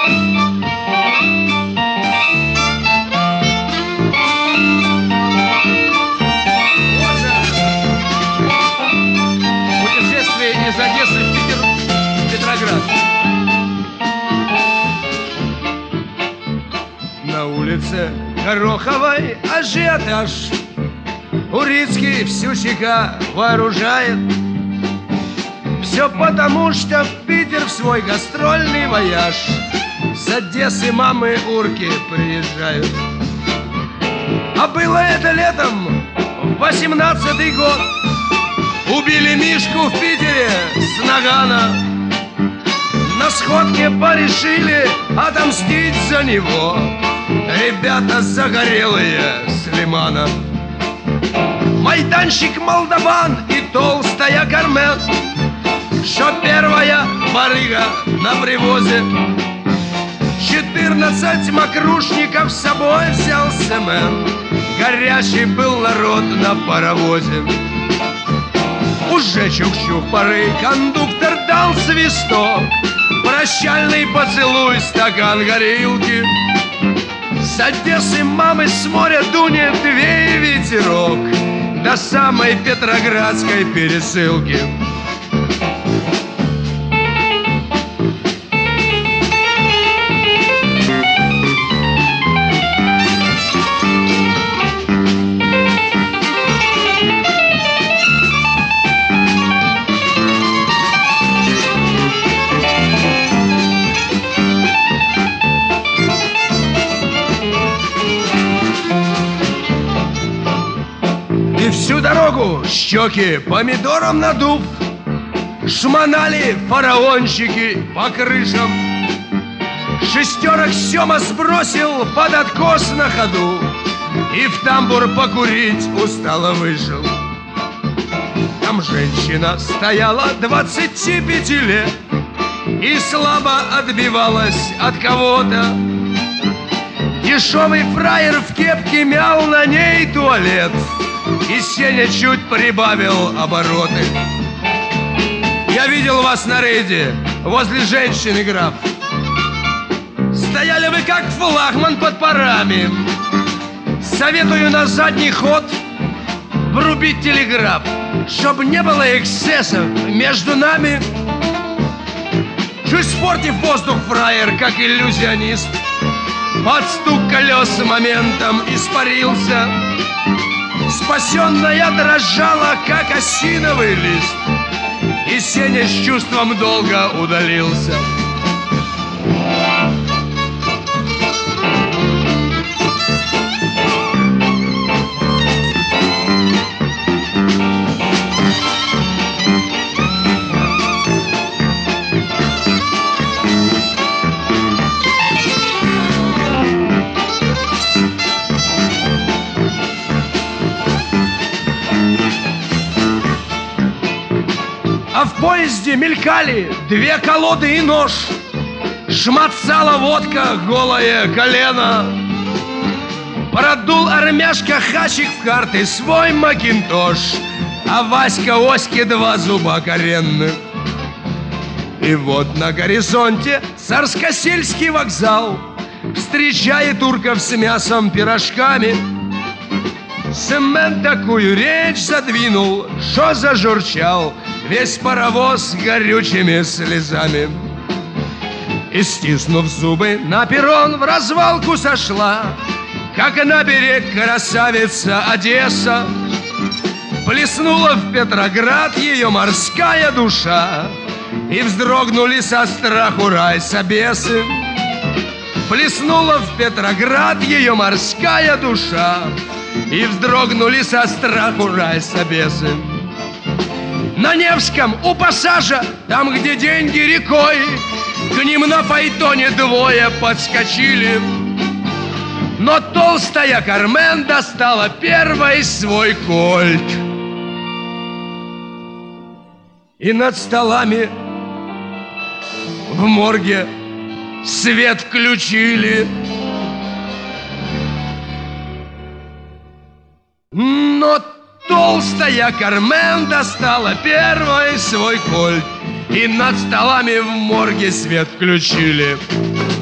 Путешествие из Одессы в Питер, Петроград. На улице Гороховой ажиотаж. Урицкий всю ЧК вооружает. Все потому, что в Питер в свой гастрольный вояж с Одессы мамы урки приезжают. А было это летом, 18-й год. Убили Мишку в Питере с нагана. На сходке порешили отомстить за него ребята загорелые с Лимана. Майданчик Молдаван и толстая Кармен, что первая барыга на привозе. 14 мокрушников с собой взял Семен. Горячий был народ на паровозе. Уже чух-чух поры кондуктор дал свисток. Прощальный поцелуй, стакан горилки. С Одессы мамы с моря дунет вей ветерок до самой Петроградской пересылки. И всю дорогу щеки помидором надув шмонали фараончики по крышам. Шестерок Сема сбросил под откос на ходу и в тамбур покурить устало вышел. Там женщина стояла 25 лет и слабо отбивалась от кого-то. Дешевый фраер в кепке мял на ней туалет, и Сеня чуть прибавил обороты. Я видел вас на рейде возле женщины, граф. Стояли вы как флагман под парами. Советую на задний ход врубить телеграф, чтоб не было эксцессов между нами. Чуть спортив воздух фраер, как иллюзионист, под стук колес моментом испарился. Спасенная дрожала, как осиновый лист, и Сеня с чувством долга удалился. А в поезде мелькали две колоды и нож. Шматцала водка, голое колено. Продул армяшка Хачик в карты свой макинтош, а Васька Оське два зуба коренных. И вот на горизонте Царскосельский вокзал встречает турков с мясом, пирожками. Семен такую речь задвинул, что зажурчал весь паровоз горючими слезами. И, стиснув зубы, на перрон в развалку сошла, как на берег красавица Одесса. Плеснула в Петроград ее морская душа, и вздрогнули со страху райсобесы. Плеснула в Петроград ее морская душа, и вздрогнули со страху райсобесы. На Невском у пассажа, там, где деньги рекой, к ним на файтоне двое подскочили. Но толстая Кармен достала первой свой кольт. И над столами в морге свет включили. Но толстая Кармен достала первой свой кольт, и над столами в морге свет включили.